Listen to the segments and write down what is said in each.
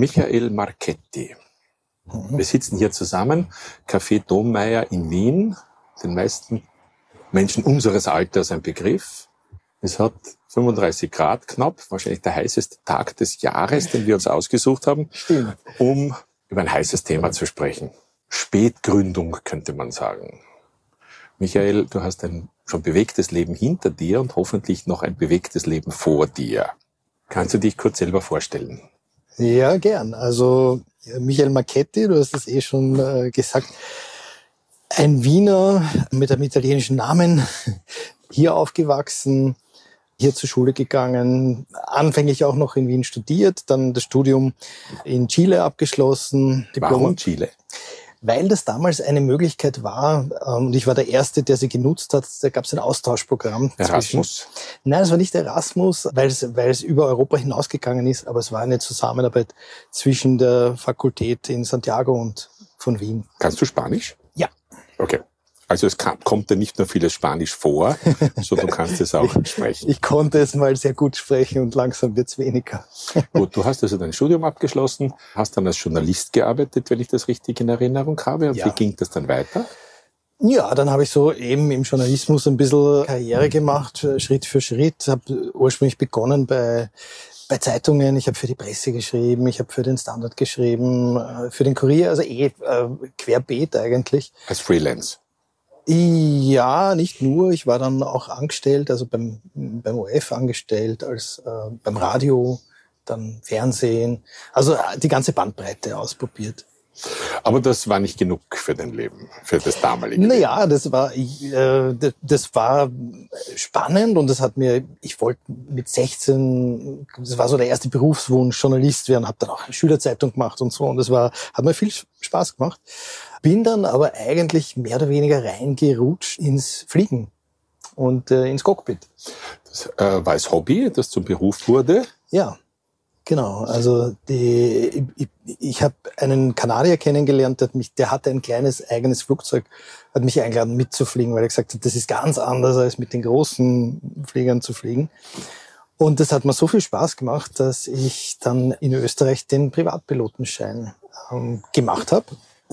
Michael Marchetti. Wir sitzen hier zusammen, Café Dommeier in Wien, den meisten Menschen unseres Alters ein Begriff. Es hat 35 Grad knapp, wahrscheinlich der heißeste Tag des Jahres, den wir uns ausgesucht haben, Stimmt. um über ein heißes Thema zu sprechen. Spätgründung, könnte man sagen. Michael, du hast ein schon bewegtes Leben hinter dir und hoffentlich noch ein bewegtes Leben vor dir. Kannst du dich kurz selber vorstellen? Ja, gern. Also Michael Marchetti, du hast es schon gesagt, ein Wiener mit einem italienischen Namen, hier aufgewachsen, hier zur Schule gegangen, anfänglich auch noch in Wien studiert, dann das Studium in Chile abgeschlossen. Warum Chile? Weil das damals eine Möglichkeit war, und ich war der Erste, der sie genutzt hat, da gab es ein Austauschprogramm. Erasmus? Nein, es war nicht Erasmus, weil es über Europa hinausgegangen ist, aber es war eine Zusammenarbeit zwischen der Fakultät in Santiago und von Wien. Kannst du Spanisch? Ja. Okay. Also es kommt dir nicht nur vieles Spanisch vor, sondern du kannst es auch sprechen. Ich konnte es mal sehr gut sprechen und langsam wird's weniger. Gut, du hast also dein Studium abgeschlossen, hast dann als Journalist gearbeitet, wenn ich das richtig in Erinnerung habe. Und ja. Wie ging das dann weiter? Ja, dann habe ich so eben im Journalismus ein bisschen Karriere gemacht, Schritt für Schritt. Habe ursprünglich begonnen bei Zeitungen. Ich habe für die Presse geschrieben, ich habe für den Standard geschrieben, für den Kurier, also querbeet eigentlich. Als Freelance? Ja, nicht nur. Ich war dann auch angestellt, also beim ORF angestellt, beim Radio, dann Fernsehen. Also die ganze Bandbreite ausprobiert. Aber das war nicht genug für dein Leben, für das damalige Leben. Naja, das war spannend und ich wollte mit 16, das war so der erste Berufswunsch, Journalist werden, habe dann auch eine Schülerzeitung gemacht und so und hat mir viel Spaß gemacht. Bin dann aber eigentlich mehr oder weniger reingerutscht ins Fliegen und ins Cockpit. Das war als Hobby, das zum Beruf wurde? Ja. Genau, also ich habe einen Kanadier kennengelernt, der hatte ein kleines eigenes Flugzeug, hat mich eingeladen mitzufliegen, weil er gesagt hat, das ist ganz anders als mit den großen Fliegern zu fliegen. Und das hat mir so viel Spaß gemacht, dass ich dann in Österreich den Privatpilotenschein gemacht habe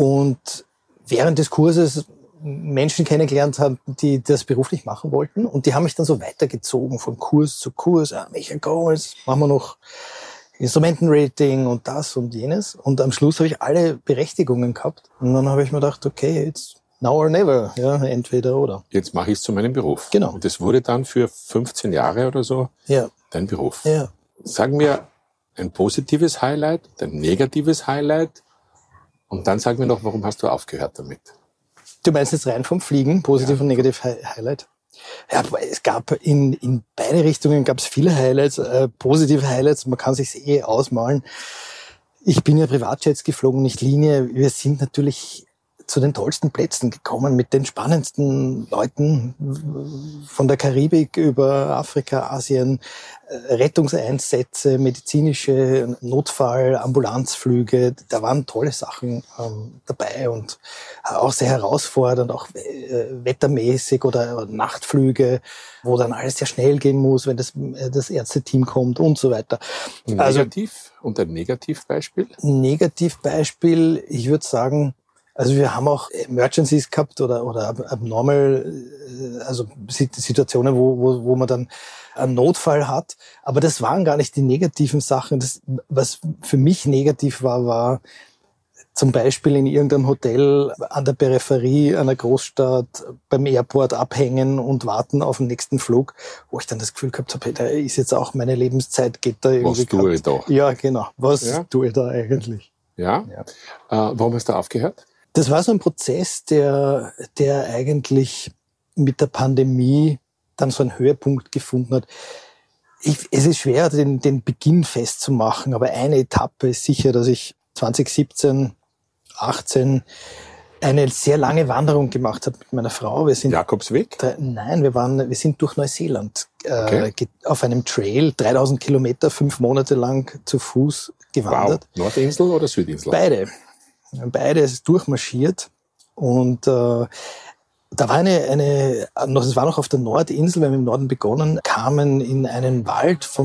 und während des Kurses Menschen kennengelernt habe, die das beruflich machen wollten und die haben mich dann so weitergezogen von Kurs zu Kurs. Michael, komm, jetzt machen wir noch Instrumentenrating und das und jenes. Und am Schluss habe ich alle Berechtigungen gehabt. Und dann habe ich mir gedacht, okay, jetzt now or never. Ja, entweder oder. Jetzt mache ich es zu meinem Beruf. Genau. Und das wurde dann für 15 Jahre oder so dein Beruf. Ja. Sag mir ein positives Highlight, ein negatives Highlight. Und dann sag mir noch, warum hast du aufgehört damit? Du meinst jetzt rein vom Fliegen, positiv und negativ Highlight? Ja, es gab in beide Richtungen gab es viele Highlights, positive Highlights, man kann sich's ausmalen. Ich bin ja Privatjets geflogen, nicht Linie. Wir sind natürlich zu den tollsten Plätzen gekommen, mit den spannendsten Leuten von der Karibik über Afrika, Asien, Rettungseinsätze, medizinische Notfall, Ambulanzflüge. Da waren tolle Sachen dabei und auch sehr herausfordernd, auch wettermäßig oder Nachtflüge, wo dann alles sehr schnell gehen muss, wenn das Ärzteteam kommt und so weiter. Negativ und ein Negativbeispiel? Negativbeispiel, ich würde sagen, also wir haben auch Emergencies gehabt oder abnormal, also Situationen, wo man dann einen Notfall hat. Aber das waren gar nicht die negativen Sachen. Was für mich negativ war zum Beispiel in irgendeinem Hotel an der Peripherie einer Großstadt beim Airport abhängen und warten auf den nächsten Flug, wo ich dann das Gefühl gehabt habe, da ist jetzt auch meine Lebenszeit, geht da irgendwie. Was tue ich da? Ja, genau. Was tue ich da eigentlich? Ja. Warum hast du aufgehört? Das war so ein Prozess, der eigentlich mit der Pandemie dann so einen Höhepunkt gefunden hat. Es ist schwer, den Beginn festzumachen, aber eine Etappe ist sicher, dass ich 2017, 18 eine sehr lange Wanderung gemacht habe mit meiner Frau. Wir sind Jakobsweg? Nein, wir sind durch Neuseeland auf einem Trail, 3000 Kilometer, 5 Monate lang zu Fuß gewandert. Wow. Nordinsel oder Südinsel? Beide ist durchmarschiert und da war das war noch auf der Nordinsel, wir haben im Norden begonnen, kamen in einen Wald von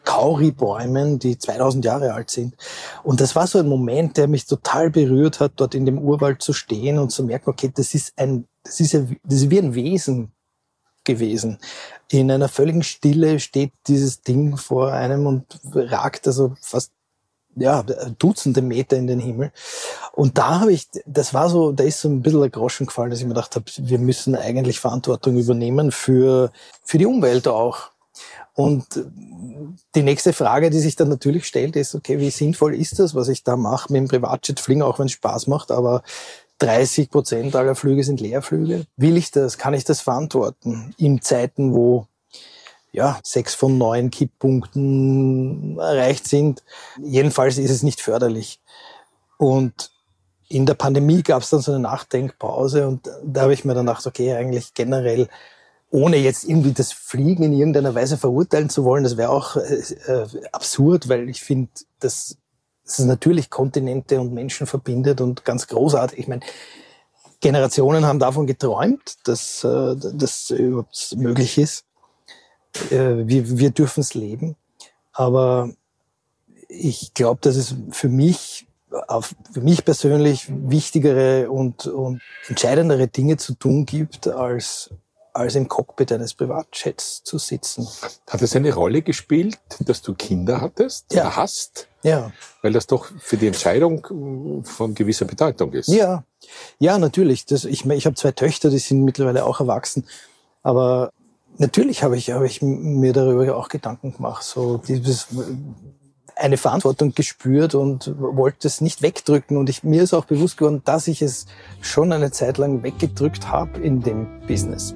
Kauribäumen, die 2000 Jahre alt sind. Und das war so ein Moment, der mich total berührt hat, dort in dem Urwald zu stehen und zu merken, okay, das ist wie ein Wesen gewesen. In einer völligen Stille steht dieses Ding vor einem und ragt also fast Dutzende Meter in den Himmel. Und da da ist so ein bisschen ein Groschen gefallen, dass ich mir gedacht habe, wir müssen eigentlich Verantwortung übernehmen für die Umwelt auch. Und die nächste Frage, die sich dann natürlich stellt, ist, okay, wie sinnvoll ist das, was ich da mache, mit dem Privatjet fliegen, auch wenn es Spaß macht, aber 30% aller Flüge sind Leerflüge. Will ich das? Kann ich das verantworten? In Zeiten, wo 6 von 9 Kipppunkten erreicht sind. Jedenfalls ist es nicht förderlich. Und in der Pandemie gab es dann so eine Nachdenkpause und da habe ich mir dann gedacht, okay, eigentlich generell, ohne jetzt irgendwie das Fliegen in irgendeiner Weise verurteilen zu wollen, das wäre auch absurd, weil ich finde, dass es natürlich Kontinente und Menschen verbindet und ganz großartig. Ich meine, Generationen haben davon geträumt, dass das überhaupt möglich ist. Wir dürfen es leben, aber ich glaube, dass es für mich persönlich wichtigere und entscheidendere Dinge zu tun gibt, als im Cockpit eines Privatjets zu sitzen. Hat es eine Rolle gespielt, dass du Kinder hattest oder hast? Ja. Weil das doch für die Entscheidung von gewisser Bedeutung ist. Ja, natürlich. Ich habe 2 Töchter, die sind mittlerweile auch erwachsen, aber natürlich habe ich mir darüber auch Gedanken gemacht, so eine Verantwortung gespürt und wollte es nicht wegdrücken. Und mir ist auch bewusst geworden, dass ich es schon eine Zeit lang weggedrückt habe in dem Business.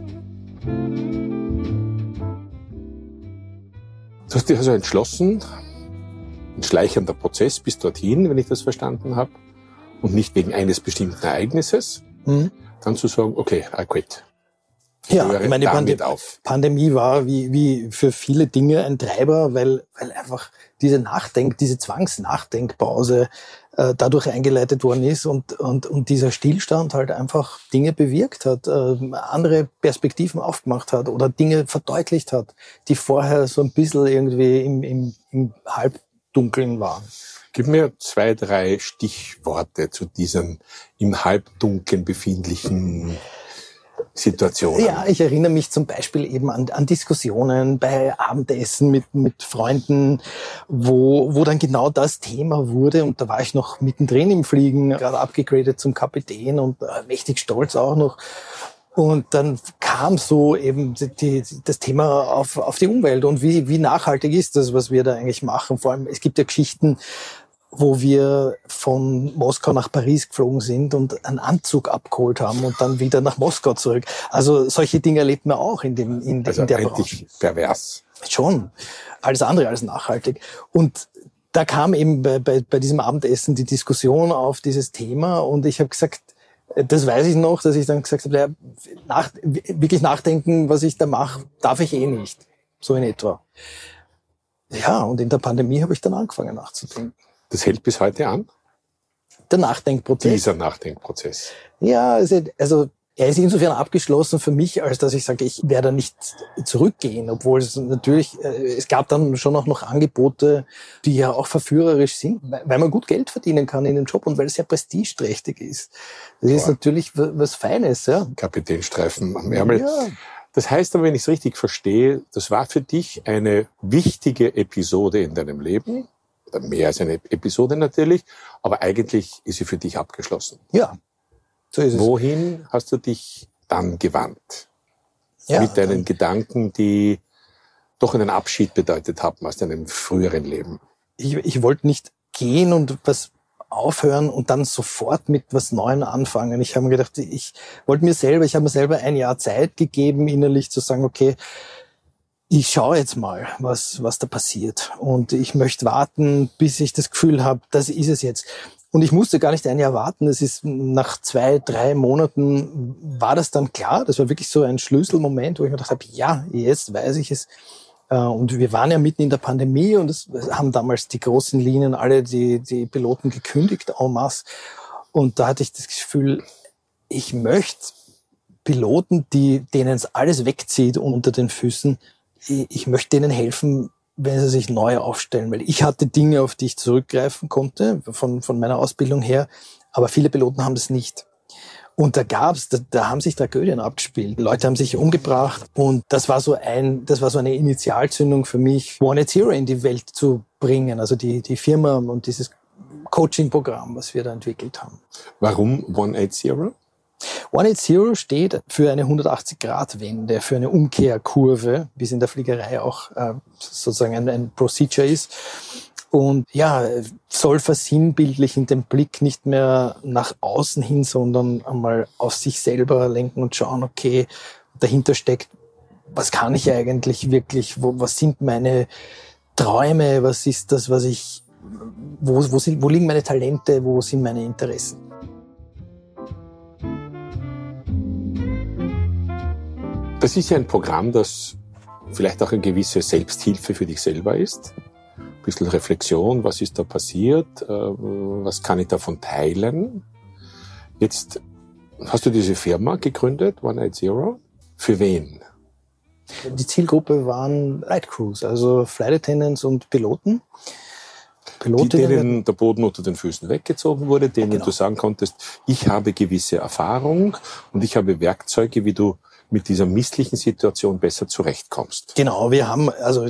Du hast dich also entschlossen, ein schleichender Prozess bis dorthin, wenn ich das verstanden habe, und nicht wegen eines bestimmten Ereignisses, dann zu sagen, okay, I quit. Ja, ich meine, die Pandemie war wie für viele Dinge ein Treiber, weil einfach diese Zwangsnachdenkpause dadurch eingeleitet worden ist und dieser Stillstand halt einfach Dinge bewirkt hat, andere Perspektiven aufgemacht hat oder Dinge verdeutlicht hat, die vorher so ein bisschen irgendwie im Halbdunkeln waren. Gib mir 2, 3 Stichworte zu diesem im Halbdunkeln befindlichen Situationen. Ja, ich erinnere mich zum Beispiel eben an Diskussionen bei Abendessen mit Freunden, wo dann genau das Thema wurde und da war ich noch mittendrin im Fliegen, gerade abgegradet zum Kapitän und mächtig stolz auch noch. Und dann kam so eben das Thema auf die Umwelt und wie nachhaltig ist das, was wir da eigentlich machen. Vor allem, es gibt ja Geschichten, wo wir von Moskau nach Paris geflogen sind und einen Anzug abgeholt haben und dann wieder nach Moskau zurück. Also solche Dinge erlebt man auch in der Branche. Pervers. Schon. Alles andere als nachhaltig. Und da kam eben bei diesem Abendessen die Diskussion auf dieses Thema und ich habe gesagt, das weiß ich noch, dass ich dann gesagt habe, wirklich nachdenken, was ich da mache, darf ich eh nicht. So in etwa. Ja, und in der Pandemie habe ich dann angefangen nachzudenken. Das hält bis heute an? Der Nachdenkprozess. Dieser Nachdenkprozess. Ja, also er ist insofern abgeschlossen für mich, als dass ich sage, ich werde nicht zurückgehen, obwohl es natürlich, es gab dann schon auch noch Angebote, die ja auch verführerisch sind, weil man gut Geld verdienen kann in dem Job und weil es sehr prestigeträchtig ist. Das ist natürlich was Feines, ja. Kapitänstreifen am Ärmel. Ja. Das heißt aber, wenn ich es richtig verstehe, das war für dich eine wichtige Episode in deinem Leben, oder mehr als eine Episode natürlich, aber eigentlich ist sie für dich abgeschlossen. Ja, so ist es. Wohin hast du dich dann gewandt? Ja, mit deinen Gedanken, die doch einen Abschied bedeutet haben aus deinem früheren Leben? Ich wollte nicht gehen und was aufhören und dann sofort mit was Neuem anfangen. Ich habe mir gedacht, ich habe mir selber ein Jahr Zeit gegeben, innerlich zu sagen, okay, ich schaue jetzt mal, was da passiert. Und ich möchte warten, bis ich das Gefühl habe, das ist es jetzt. Und ich musste gar nicht ein Jahr warten. Es ist nach 2, 3 Monaten war das dann klar. Das war wirklich so ein Schlüsselmoment, wo ich mir gedacht habe, ja, jetzt weiß ich es. Und wir waren ja mitten in der Pandemie und es haben damals die großen Linien alle die Piloten gekündigt en masse. Und da hatte ich das Gefühl, ich möchte Piloten, denen es alles wegzieht unter den Füßen, ich möchte denen helfen, wenn sie sich neu aufstellen, weil ich hatte Dinge, auf die ich zurückgreifen konnte, von meiner Ausbildung her, aber viele Piloten haben das nicht. Und da haben sich Tragödien abgespielt. Leute haben sich umgebracht und das war so eine Initialzündung für mich, 180 in die Welt zu bringen, also die Firma und dieses Coaching-Programm, was wir da entwickelt haben. Warum 180? 180 steht für eine 180-Grad-Wende, für eine Umkehrkurve, wie es in der Fliegerei auch sozusagen ein Procedure ist. Und ja, soll versinnbildlichen den Blick nicht mehr nach außen hin, sondern einmal auf sich selber lenken und schauen, okay, dahinter steckt, was kann ich eigentlich wirklich, was sind meine Träume, was ist das, wo liegen meine Talente, wo sind meine Interessen? Das ist ja ein Programm, das vielleicht auch eine gewisse Selbsthilfe für dich selber ist. Ein bisschen Reflexion, was ist da passiert, was kann ich davon teilen. Jetzt hast du diese Firma gegründet, 180. Für wen? Die Zielgruppe waren Flight Crews, also Flight Attendants und Piloten. Denen der Boden unter den Füßen weggezogen wurde, denen du sagen konntest, ich habe gewisse Erfahrung und ich habe Werkzeuge, wie du mit dieser misslichen Situation besser zurechtkommst. Genau, wir haben, also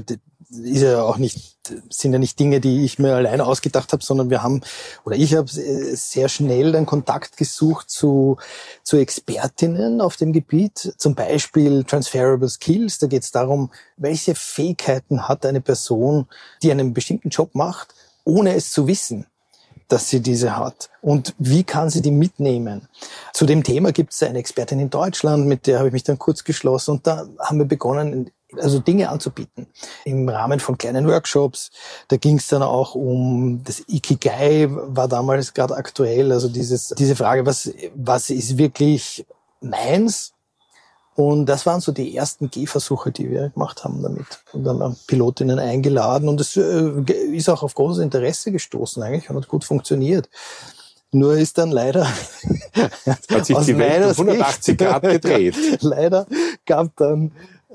sind ja nicht Dinge, die ich mir alleine ausgedacht habe, sondern ich habe sehr schnell den Kontakt gesucht zu Expertinnen auf dem Gebiet, zum Beispiel Transferable Skills. Da geht es darum, welche Fähigkeiten hat eine Person, die einen bestimmten Job macht, ohne es zu wissen, dass sie diese hat. Und wie kann sie die mitnehmen? Zu dem Thema gibt es eine Expertin in Deutschland, mit der habe ich mich dann kurz geschlossen und da haben wir begonnen, also Dinge anzubieten. Im Rahmen von kleinen Workshops. Da ging es dann auch um das Ikigai, war damals gerade aktuell, also diese Frage, was ist wirklich meins? Und das waren so die ersten Gehversuche, die wir gemacht haben damit. Und dann haben Pilotinnen eingeladen und es ist auch auf großes Interesse gestoßen eigentlich und hat gut funktioniert. Nur ist dann leider hat sich die Welt um 180 Grad gedreht. Leider gab dann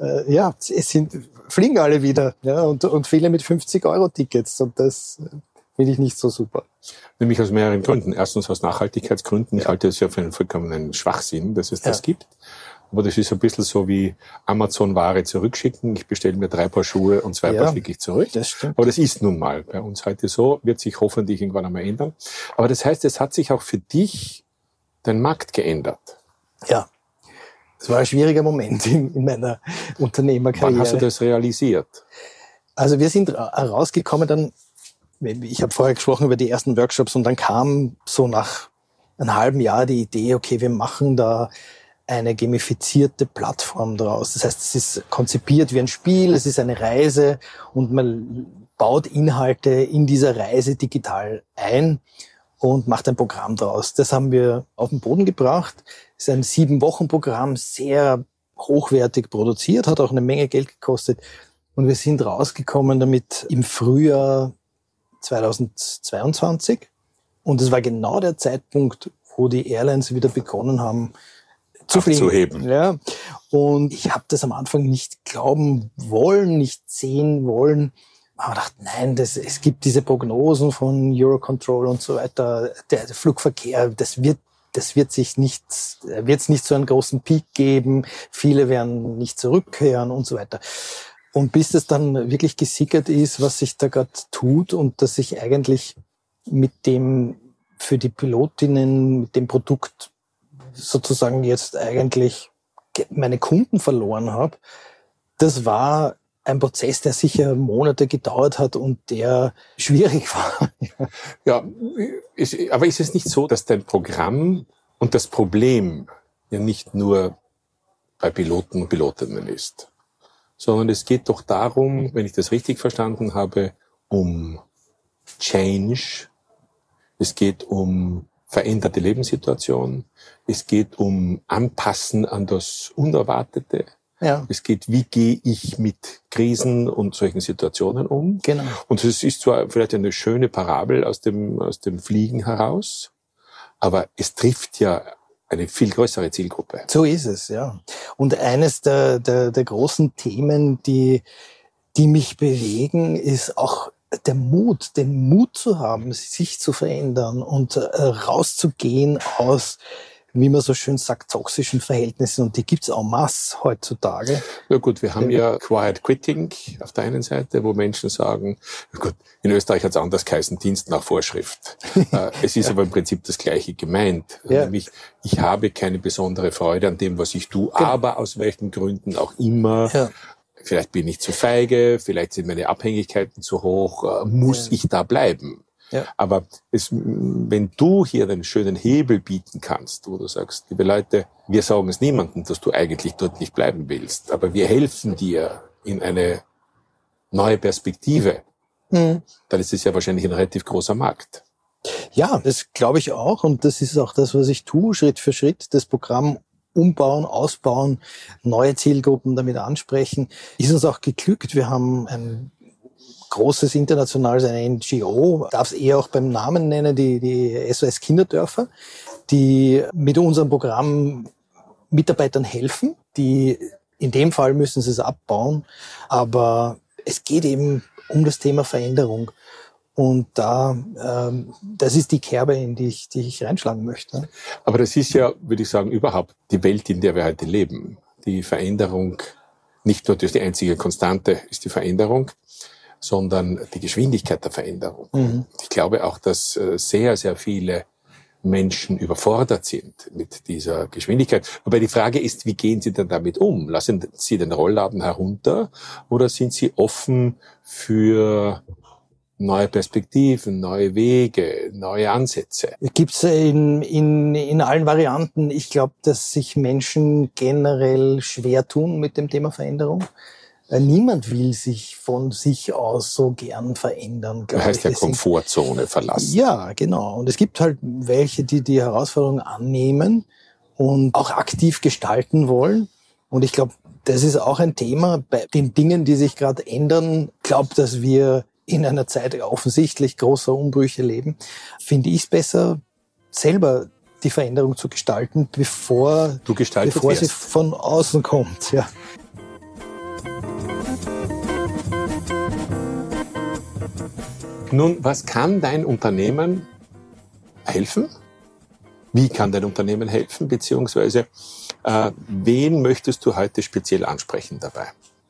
fliegen alle wieder, ja, und viele mit 50-Euro-Tickets und das finde ich nicht so super. Nämlich aus mehreren Gründen. Erstens aus Nachhaltigkeitsgründen. Ich halte es ja für einen vollkommenen Schwachsinn, dass es das gibt. Aber das ist ein bisschen so wie Amazon-Ware zurückschicken. Ich bestelle mir 3 Paar Schuhe und 2 Paar schicke ich zurück. Das stimmt. Aber das ist nun mal bei uns heute so, wird sich hoffentlich irgendwann einmal ändern. Aber das heißt, es hat sich auch für dich dein Markt geändert. Ja, das war ein schwieriger Moment in meiner Unternehmerkarriere. Wann hast du das realisiert? Also wir sind rausgekommen dann, ich habe vorher gesprochen über die ersten Workshops und dann kam so nach einem halben Jahr die Idee, okay, wir machen da eine gamifizierte Plattform draus. Das heißt, es ist konzipiert wie ein Spiel, es ist eine Reise und man baut Inhalte in dieser Reise digital ein und macht ein Programm draus. Das haben wir auf den Boden gebracht. Es ist ein 7-Wochen-Programm, sehr hochwertig produziert, hat auch eine Menge Geld gekostet. Und wir sind rausgekommen damit im Frühjahr 2022. Und es war genau der Zeitpunkt, wo die Airlines wieder begonnen haben, zu fliegen. Ja. Und ich habe das am Anfang nicht glauben wollen, nicht sehen wollen. Aber dachte, nein, es gibt diese Prognosen von Eurocontrol und so weiter. Der Flugverkehr, das wird es nicht so einen großen Peak geben. Viele werden nicht zurückkehren und so weiter. Und bis das dann wirklich gesickert ist, was sich da gerade tut und dass ich eigentlich mit dem für die Pilotinnen, mit dem Produkt sozusagen jetzt eigentlich meine Kunden verloren habe, das war ein Prozess, der sicher Monate gedauert hat und der schwierig war. Ja, aber ist es nicht so, dass dein Programm und das Problem ja nicht nur bei Piloten und Pilotinnen ist, sondern es geht doch darum, wenn ich das richtig verstanden habe, um Change, es geht um veränderte Lebenssituation, es geht um Anpassen an das Unerwartete. Ja. Es geht, wie gehe ich mit Krisen und solchen Situationen um? Genau. Und es ist zwar vielleicht eine schöne Parabel aus dem Fliegen heraus, aber es trifft ja eine viel größere Zielgruppe. So ist es, ja. Und eines der großen Themen, die die mich bewegen, ist auch der Mut, den Mut zu haben, sich zu verändern und rauszugehen aus, wie man so schön sagt, toxischen Verhältnissen. Und die gibt's en masse heutzutage. Ja gut, wir haben ja Quiet Quitting auf der einen Seite, wo Menschen sagen, gut, in Österreich hat es anders geheißen, Dienst nach Vorschrift. Es ist aber im Prinzip das Gleiche gemeint. Ja. Nämlich, ich habe keine besondere Freude an dem, was ich tue, aber aus welchen Gründen auch immer. Ja. Vielleicht bin ich zu feige, vielleicht sind meine Abhängigkeiten zu hoch, muss ich da bleiben? Ja. Aber wenn du hier den schönen Hebel bieten kannst, wo du sagst, liebe Leute, wir sagen es niemandem, dass du eigentlich dort nicht bleiben willst, aber wir helfen dir in eine neue Perspektive, dann ist es ja wahrscheinlich ein relativ großer Markt. Ja, das glaube ich auch, und das ist auch das, was ich tue, Schritt für Schritt, das Programm umbauen, ausbauen, neue Zielgruppen damit ansprechen. Ist uns auch geglückt. Wir haben ein großes internationales, eine NGO, darf es eher auch beim Namen nennen, die SOS Kinderdörfer, die mit unserem Programm Mitarbeitern helfen. Die, in dem Fall müssen sie es abbauen, aber es geht eben um das Thema Veränderung. Und das ist die Kerbe, in die ich reinschlagen möchte. Aber das ist ja, würde ich sagen, überhaupt die Welt, in der wir heute leben. Die Veränderung, nicht nur die einzige Konstante ist die Veränderung, sondern die Geschwindigkeit der Veränderung. Mhm. Ich glaube auch, dass sehr, sehr viele Menschen überfordert sind mit dieser Geschwindigkeit. Wobei die Frage ist, wie gehen sie denn damit um? Lassen sie den Rollladen herunter oder sind sie offen für neue Perspektiven, neue Wege, neue Ansätze? Gibt's in allen Varianten. Ich glaube, dass sich Menschen generell schwer tun mit dem Thema Veränderung. Niemand will sich von sich aus so gern verändern. Das heißt ja Komfortzone verlassen. Ja, genau. Und es gibt halt welche, die die Herausforderung annehmen und auch aktiv gestalten wollen. Und ich glaube, das ist auch ein Thema bei den Dingen, die sich gerade ändern. Ich glaube, dass wir in einer Zeit offensichtlich großer Umbrüche leben. Finde ich es besser, selber die Veränderung zu gestalten, bevor sie von außen kommt. Ja. Nun, was kann dein Unternehmen helfen? Wie kann dein Unternehmen helfen? Beziehungsweise, wen möchtest du heute speziell ansprechen dabei?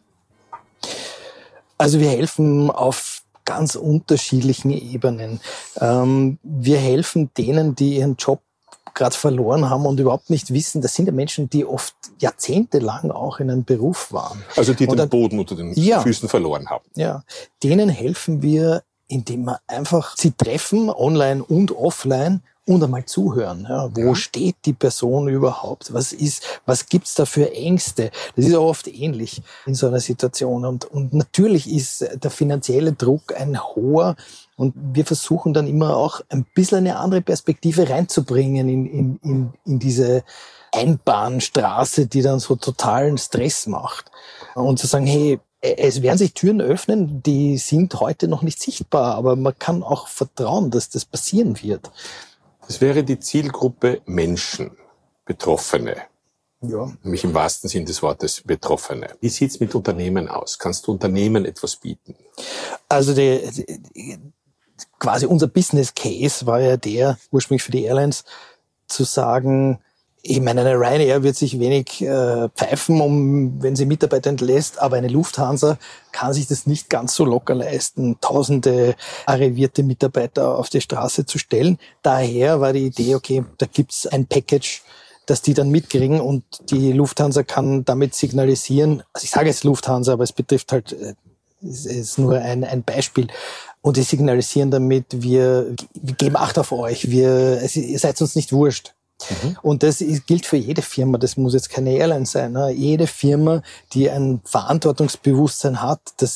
Also wir helfen auf ganz unterschiedlichen Ebenen. Wir helfen denen, die ihren Job gerade verloren haben und überhaupt nicht wissen, das sind ja Menschen, die oft jahrzehntelang auch in einem Beruf waren. Also die den Boden unter den Füßen verloren haben. Ja, denen helfen wir, indem wir einfach sie treffen, online und offline, und einmal zuhören. Ja, wo steht die Person überhaupt? Was gibt's da für Ängste? Das ist auch oft ähnlich in so einer Situation. Und natürlich ist der finanzielle Druck ein hoher. Und wir versuchen dann immer auch ein bisschen eine andere Perspektive reinzubringen in diese Einbahnstraße, die dann so totalen Stress macht. Und zu sagen, hey, es werden sich Türen öffnen, die sind heute noch nicht sichtbar, aber man kann auch vertrauen, dass das passieren wird. Das wäre die Zielgruppe Menschen, Betroffene. Ja. Nämlich im wahrsten Sinn des Wortes Betroffene. Wie sieht's mit Unternehmen aus? Kannst du Unternehmen etwas bieten? Also quasi unser Business Case war ja der, ursprünglich für die Airlines, zu sagen, ich meine, eine Ryanair wird sich wenig pfeifen, wenn sie Mitarbeiter entlässt, aber eine Lufthansa kann sich das nicht ganz so locker leisten, tausende arrivierte Mitarbeiter auf die Straße zu stellen. Daher war die Idee, okay, da gibt's ein Package, das die dann mitkriegen, und die Lufthansa kann damit signalisieren, also ich sage jetzt Lufthansa, aber es betrifft halt, es ist nur ein Beispiel, und die signalisieren damit, wir geben Acht auf euch, ihr seid uns nicht wurscht. Mhm. Und das gilt für jede Firma, das muss jetzt keine Airline sein. Ne? Jede Firma, die ein Verantwortungsbewusstsein hat, dass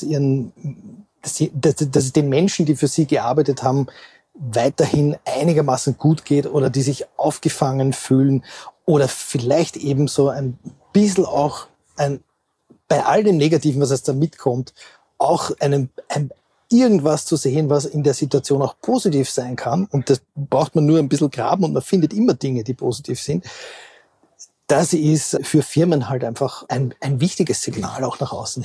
es den Menschen, die für sie gearbeitet haben, weiterhin einigermaßen gut geht oder die sich aufgefangen fühlen oder vielleicht eben so ein bisschen auch bei all dem Negativen, was da mitkommt, auch irgendwas zu sehen, was in der Situation auch positiv sein kann. Und das braucht man nur ein bisschen graben und man findet immer Dinge, die positiv sind. Das ist für Firmen halt einfach ein wichtiges Signal auch nach außen hin.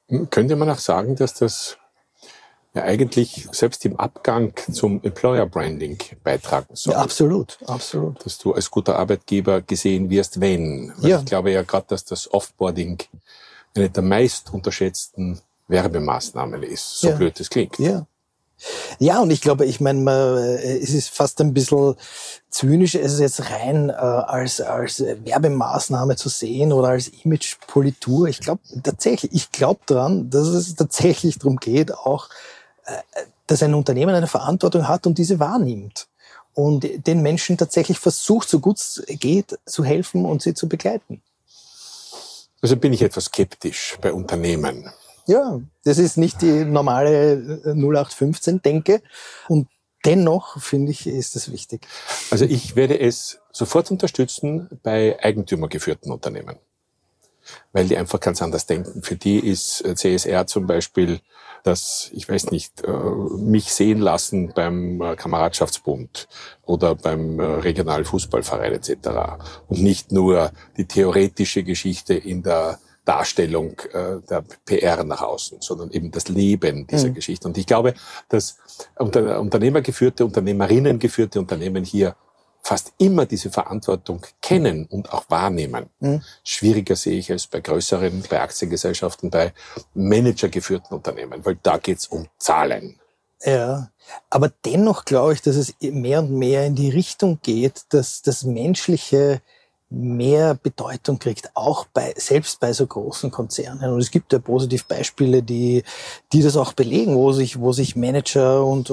Könnte man auch sagen, dass das ja eigentlich selbst im Abgang zum Employer Branding beitragen soll? Ja, absolut, absolut. Dass du als guter Arbeitgeber gesehen wirst, wenn. Ja. Ich glaube ja gerade, dass das Offboarding eine der meist unterschätzten Werbemaßnahmen ist, so blöd es klingt. Ja. Ja, und ich glaube, es ist fast ein bisschen zynisch, es ist jetzt rein als Werbemaßnahme zu sehen oder als Imagepolitur. Ich glaube daran, dass es tatsächlich darum geht, auch, dass ein Unternehmen eine Verantwortung hat und diese wahrnimmt. Und den Menschen tatsächlich versucht, so gut es geht, zu helfen und sie zu begleiten. Also bin ich etwas skeptisch bei Unternehmen. Ja, das ist nicht die normale 0815-Denke. Und dennoch, finde ich, ist das wichtig. Also ich werde es sofort unterstützen bei eigentümergeführten Unternehmen. Weil die einfach ganz anders denken. Für die ist CSR zum Beispiel das, ich weiß nicht, mich sehen lassen beim Kameradschaftsbund oder beim regionalen Fußballverein etc. Und nicht nur die theoretische Geschichte in der Darstellung der PR nach außen, sondern eben das Leben dieser Geschichte. Und ich glaube, dass unternehmergeführte, unternehmerinnengeführte Unternehmen hier fast immer diese Verantwortung kennen und auch wahrnehmen. Schwieriger sehe ich es bei größeren, bei Aktiengesellschaften, bei managergeführten Unternehmen, weil da geht's um Zahlen. Ja, aber dennoch glaube ich, dass es mehr und mehr in die Richtung geht, dass das Menschliche mehr Bedeutung kriegt, auch selbst bei so großen Konzernen. Und es gibt ja positiv Beispiele, die das auch belegen, wo sich Manager und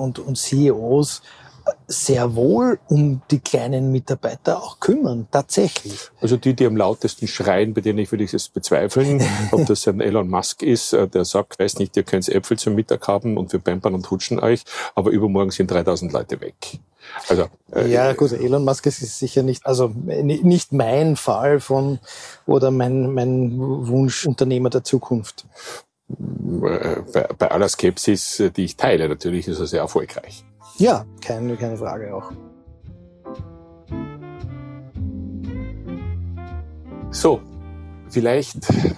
CEOs sehr wohl um die kleinen Mitarbeiter auch kümmern, tatsächlich. Also die am lautesten schreien, bei denen würde ich es bezweifeln, ob das ein Elon Musk ist, der sagt, weiß nicht, ihr könnt Äpfel zum Mittag haben und wir pampern und hutschen euch, aber übermorgen sind 3000 Leute weg. Also, ja, gut, Elon Musk ist sicher nicht, also nicht mein Fall oder mein Wunschunternehmer der Zukunft. Bei aller Skepsis, die ich teile, natürlich ist er sehr erfolgreich. Ja, keine Frage auch. So, vielleicht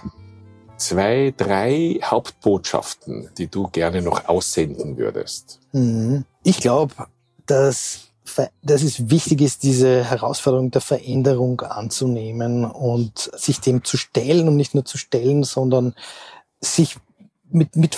2, 3 Hauptbotschaften, die du gerne noch aussenden würdest. Ich glaube, dass es wichtig ist, diese Herausforderung der Veränderung anzunehmen und sich dem zu stellen und nicht nur zu stellen, sondern sich mit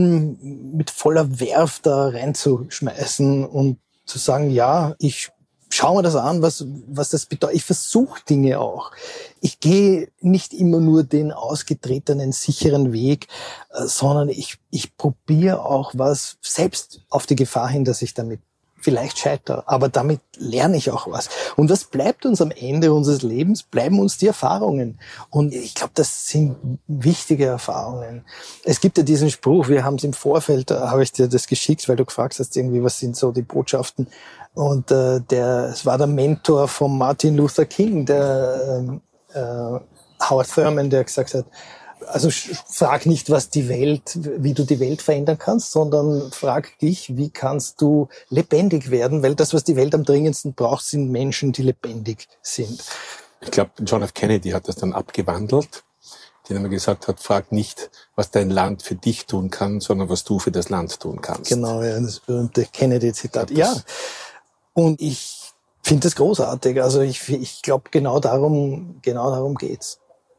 voller Werf da reinzuschmeißen und zu sagen, ja, ich schaue mir das an, was das bedeutet. Ich versuche Dinge auch. Ich gehe nicht immer nur den ausgetretenen, sicheren Weg, sondern ich probiere auch was, selbst auf die Gefahr hin, dass ich damit vielleicht scheitere. Aber damit lerne ich auch was. Und was bleibt uns am Ende unseres Lebens? Bleiben uns die Erfahrungen. Und ich glaube, das sind wichtige Erfahrungen. Es gibt ja diesen Spruch, wir haben es im Vorfeld, habe ich dir das geschickt, weil du gefragt hast, irgendwie, was sind so die Botschaften? Und es war der Mentor von Martin Luther King, der Howard Thurman, der gesagt hat, also frag nicht, wie du die Welt verändern kannst, sondern frag dich, wie kannst du lebendig werden? Weil das, was die Welt am dringendsten braucht, sind Menschen, die lebendig sind. Ich glaube, John F. Kennedy hat das dann abgewandelt, indem er gesagt hat, frag nicht, was dein Land für dich tun kann, sondern was du für das Land tun kannst. Genau, ja, das berühmte Kennedy-Zitat. Ja, und ich finde das großartig. Also ich glaube, genau darum geht's.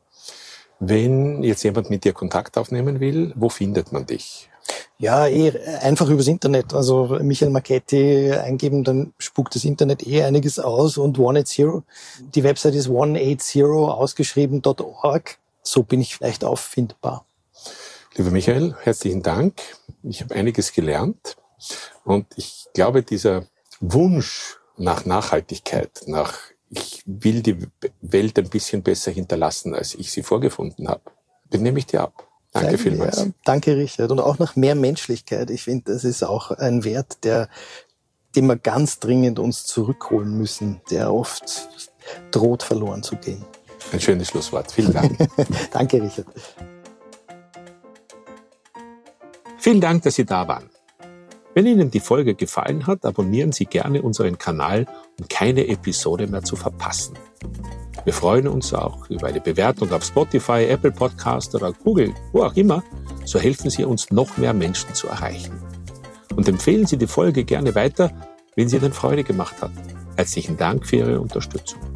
Wenn jetzt jemand mit dir Kontakt aufnehmen will, wo findet man dich? Ja, einfach übers Internet. Also Michael Marchetti eingeben, dann spuckt das Internet einiges aus und 180. Die Website ist 180 ausgeschrieben.org. So bin ich vielleicht auffindbar. Lieber Michael, herzlichen Dank. Ich habe einiges gelernt und ich glaube, dieser Wunsch nach Nachhaltigkeit, ich will die Welt ein bisschen besser hinterlassen, als ich sie vorgefunden habe, den nehme ich dir ab. Danke vielmals. Ja, danke, Richard. Und auch nach mehr Menschlichkeit. Ich finde, das ist auch ein Wert, den wir ganz dringend uns zurückholen müssen, der oft droht, verloren zu gehen. Ein schönes Schlusswort. Vielen Dank. Danke, Richard. Vielen Dank, dass Sie da waren. Wenn Ihnen die Folge gefallen hat, abonnieren Sie gerne unseren Kanal, um keine Episode mehr zu verpassen. Wir freuen uns auch über eine Bewertung auf Spotify, Apple Podcast oder Google, wo auch immer. So helfen Sie uns, noch mehr Menschen zu erreichen. Und empfehlen Sie die Folge gerne weiter, wenn sie Ihnen Freude gemacht hat. Herzlichen Dank für Ihre Unterstützung.